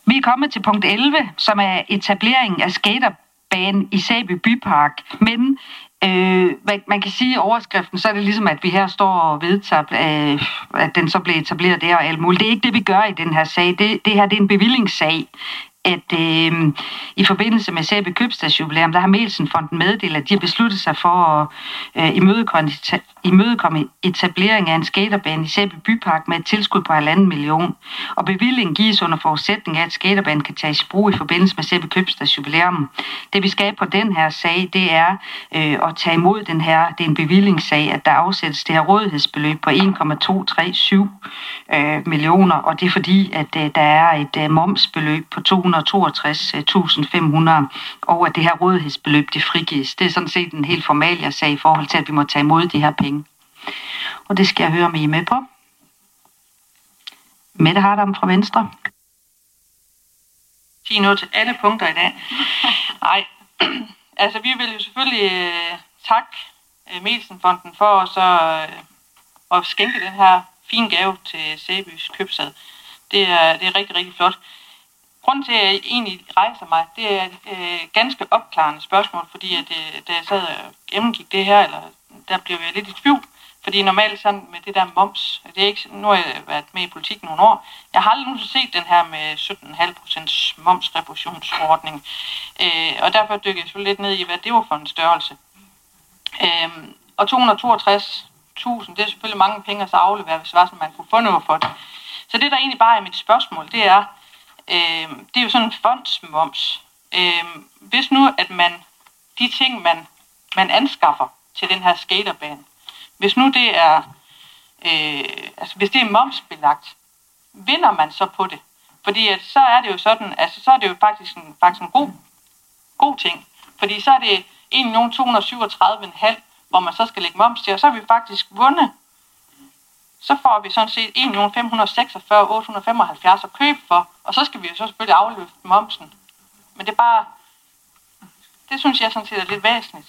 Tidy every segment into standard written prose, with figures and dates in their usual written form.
Vi er kommet til punkt 11, som er etablering af skaterbane i Sæby Bypark. Men man kan sige i overskriften, så er det ligesom, at vi her står og vedtager, at den så bliver etableret der og alt muligt. Det er ikke det, vi gør i den her sag. Det her det er en bevillingssag. At i forbindelse med Sæby Købstadsjubilæum, der har Melsenfonden meddelt, at de har besluttet sig for at imødekomme etablering af en skaterbane i Sæby Bypark med et tilskud på 1,5 million. Og bevillingen gives under forudsætning af, at skaterbanen kan tages i brug i forbindelse med Sæby Købstadsjubilæum. Det vi skal på den her sag, det er at tage imod den her, det er en bevillingssag, at der afsættes det her rådighedsbeløb på 1,237 millioner, og det er fordi, at der er et momsbeløb på 262.500, og at det her rådighedsbeløb, det frigives. Det er sådan set en helt formalia sag i forhold til, at vi må tage imod de her penge. Og det skal jeg høre, om I er med på. Mette Hardam fra Venstre. Sige noget til alle punkter i dag. Nej, altså vi vil jo selvfølgelig takke Melsenfonden for at skænke den her fine gave til Sæbys Købstad. Det er rigtig, rigtig flot. Grunden til, at jeg egentlig rejser mig, det er et ganske opklarende spørgsmål, fordi at, da jeg sad og gennemgik det her, der blev jeg lidt i tvivl. Fordi normalt sådan med det der moms, det er ikke, nu har jeg været med i politik nogle år, jeg har aldrig nogensinde set den her med 17,5% momsrefusionsordning. Og derfor dykker jeg selvfølgelig lidt ned i, hvad det var for en størrelse. Og 262.000, det er selvfølgelig mange penge at så aflevere, hvis det var sådan, man kunne få noget for det. Så det der egentlig bare er mit spørgsmål, det er jo sådan en fondsmoms. Hvis nu, at de ting, man anskaffer til den her skaterbane, hvis nu det er, hvis det er momsbelagt, vinder man så på det? Fordi at så er det jo sådan, altså så er det jo faktisk en god ting. Fordi så er det 1.237.500, hvor man så skal lægge moms til, og så har vi faktisk vundet. Så får vi sådan set 1.546.875 at købe for, og så skal vi jo så selvfølgelig afløfte momsen. Men det er bare, det synes jeg sådan set er lidt væsentligt.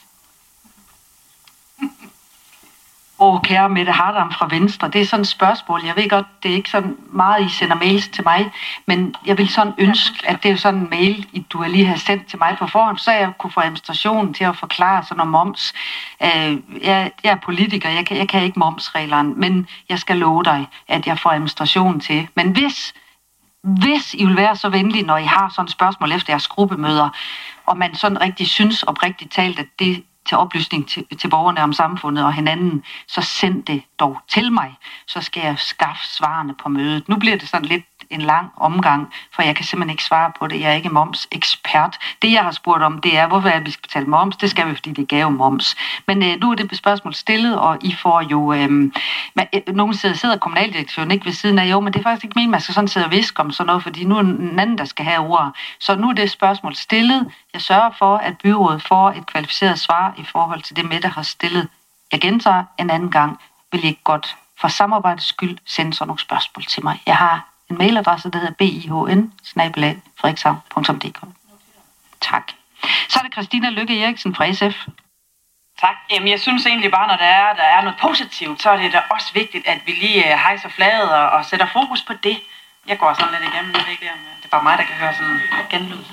Kære Mette Hardam fra Venstre, det er sådan et spørgsmål. Jeg ved godt, det er ikke sådan meget, I sender mails til mig, men jeg vil sådan ønske, at det er jo sådan en mail, du lige har sendt til mig på forhånd, så jeg kunne få administrationen til at forklare sådan om moms. Jeg er politiker, jeg kan ikke momsreglerne, men jeg skal love dig, at jeg får administrationen til. Men hvis I vil være så venlige, når I har sådan et spørgsmål efter jeres gruppemøder, og man sådan rigtig synes oprigtigt talt, at det til oplysning til borgerne om samfundet og hinanden, så send det dog til mig, så skal jeg skaffe svarene på mødet. Nu bliver det sådan lidt en lang omgang, for jeg kan simpelthen ikke svare på det. Jeg er ikke momsekspert. Det, jeg har spurgt om, det er, hvorfor vi skal betale moms. Det skal vi, fordi det gav moms. Men nu er det spørgsmål stillet, og I får jo... nogle steder sidder kommunaldirektøren ikke ved siden af. Jo, men det er faktisk ikke meningen, man skal sådan sidde og viske om sådan noget, fordi nu er den anden, der skal have ordet. Så nu er det spørgsmål stillet. Jeg sørger for, at byrådet får et kvalificeret svar i forhold til det, Mette har stillet. Jeg gentager en anden gang. Vil I ikke godt for samarbejdets skyld sende sådan nogle spørgsmål til mig? Jeg har en mailadresse, der hedder bihn@frederikshavn.dk. Tak. Så er det Christina Lykke Eriksen fra SF. Tak. Jamen, jeg synes egentlig bare, når der er noget positivt, så er det da også vigtigt, at vi lige hejser flaget og sætter fokus på det. Jeg går sådan lidt igennem, jeg ved ikke, det er bare mig, der kan høre sådan genlyd.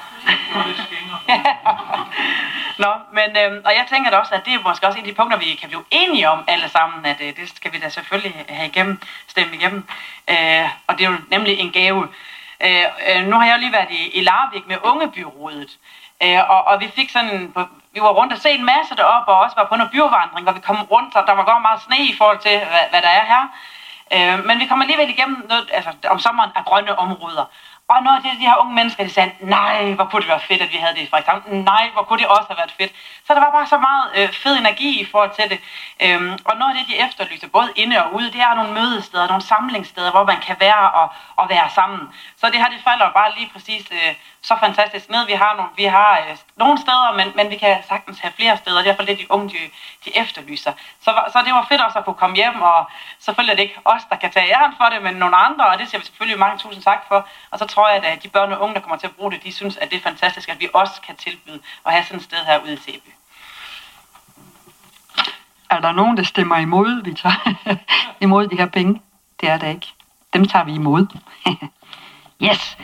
Nå, men og jeg tænker da også, at det er måske også en af de punkter, vi kan blive enige om alle sammen, at det skal vi da selvfølgelig have stemme igennem. Og det er jo nemlig en gave. Nu har jeg jo lige været i Larvik med Ungebyrådet, og vi fik sådan, vi var rundt og se en masse deroppe, og også var på noget byvandring, og vi kom rundt, og der var godt meget sne i forhold til, hvad der er her. Men vi kom alligevel igennem noget, altså om sommeren af grønne områder. Og når de her unge mennesker, de sagde, nej, hvor kunne det være fedt, at vi havde det i Frederikshavn. Nej, hvor kunne det også have været fedt. Så der var bare så meget fed energi i forhold til det. Og noget af det, de efterlyser, både inde og ude, det er nogle mødesteder, nogle samlingssteder, hvor man kan være og være sammen. Så det her, det falder bare lige præcis så fantastisk ned. Vi har nogle steder, men vi kan sagtens have flere steder. Det er i hvert fald det, de unge, de efterlyser. Så det var fedt også at kunne komme hjem, og selvfølgelig er det ikke os, der kan tage æren for det, men nogle andre, og det siger vi selvfølgelig mange tusind tak for. Og så tror jeg, at de børn og unge, der kommer til at bruge det, de synes, at det er fantastisk, at vi også kan tilbyde at have sådan et sted her ude i Sæby. Er der nogen, der stemmer imod, vi tager imod de her penge? Det er der ikke. Dem tager vi imod. Yes.